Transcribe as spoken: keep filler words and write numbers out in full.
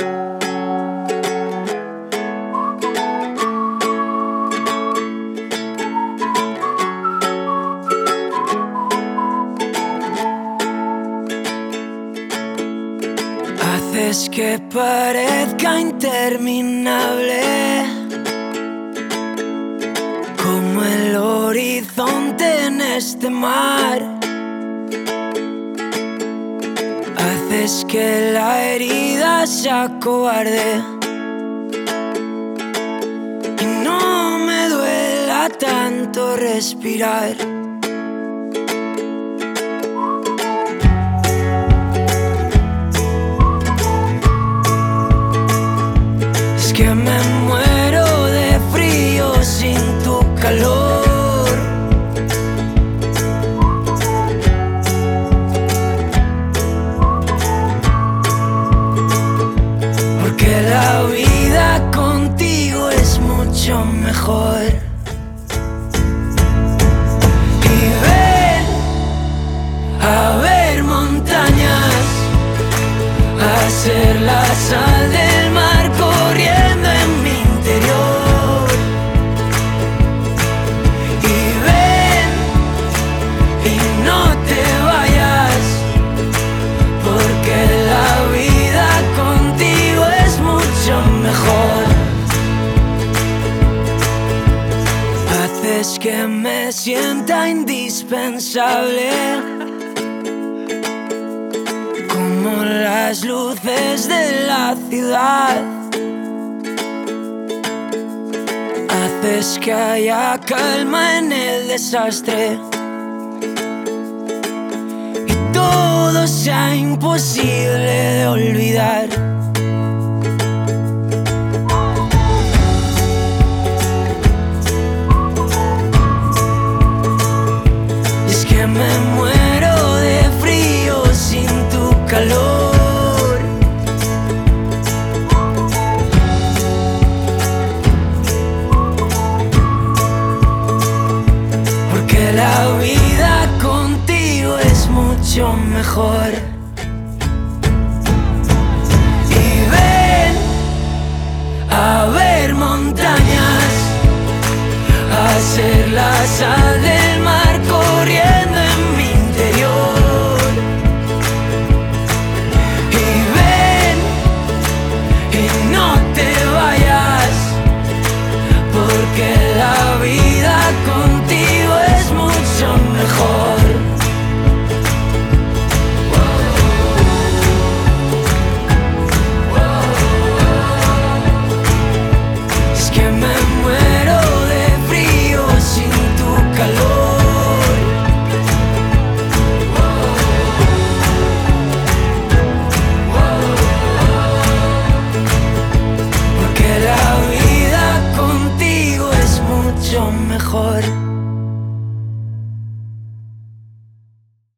Haces que parezca interminable, como el horizonte en este mar. Haces que la herida se acobarde y no me duela tanto respirar. Es que me muero de frío sin tu calor. Porque la vida contigo es mucho mejor. Y ven a ver montañas, a ser la sal del mar corriendo en mi interior. Y ven y no te vayas, porque la vida contigo es mucho mejor. Haces que me sienta indispensable, como las luces de la ciudad. Haces que haya calma en el desastre y todo sea imposible de olvidar.